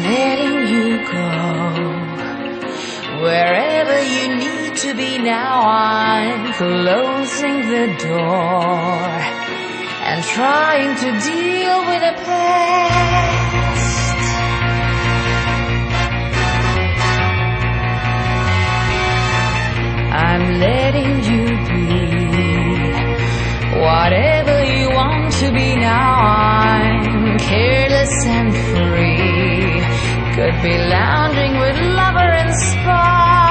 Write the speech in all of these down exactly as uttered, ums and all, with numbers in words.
letting you go. Wherever you need to be now, I'm closing the door and trying to deal with the past. I'm letting you be whatever you want to be now. I'm careless and free, could be lounging with lover and spa.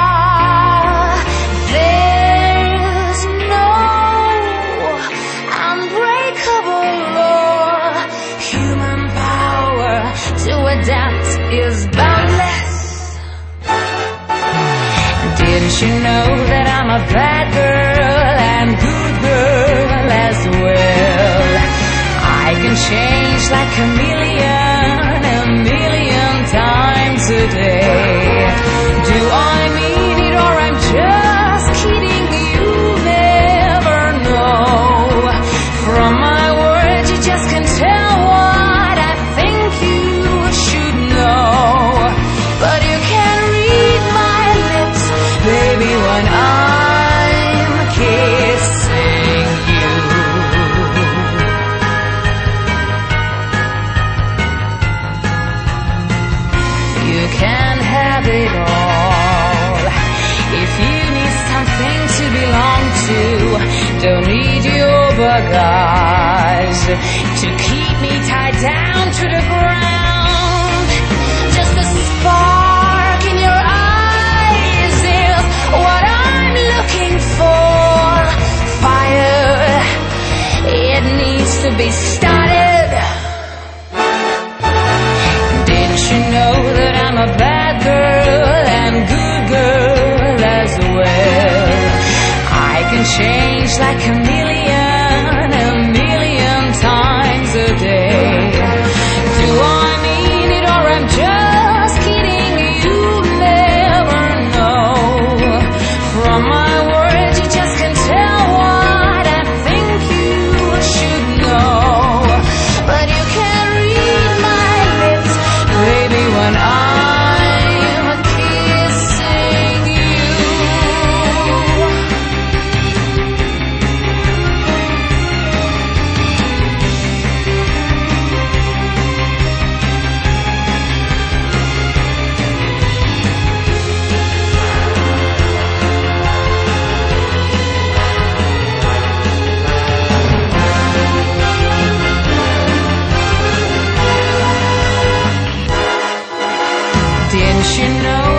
There's no unbreakable law. Human power to adapt is boundless. Didn't you know that I'm a bad girl and good girl as well? I can change like a chameleon a million times a day. Do I mean it or I'm just kidding? You never know. From my words you just can tell what I think you should know. But you can't read my lips, baby, when I'm kissing you. You can have it all. If you need something to belong to, don't need your bagage to keep me tied down to the ground. Just a spark in your eyes is what I'm looking for. Fire, it needs to be started. Didn't you know that I'm a bad girl and good girl as well? I can change like a chameleon a million times a day. Do I mean it or I'm just kidding? You never know. From my words you just can tell what I think you should know. But you can't read my lips, baby, when I'm kissing you. Didn't you know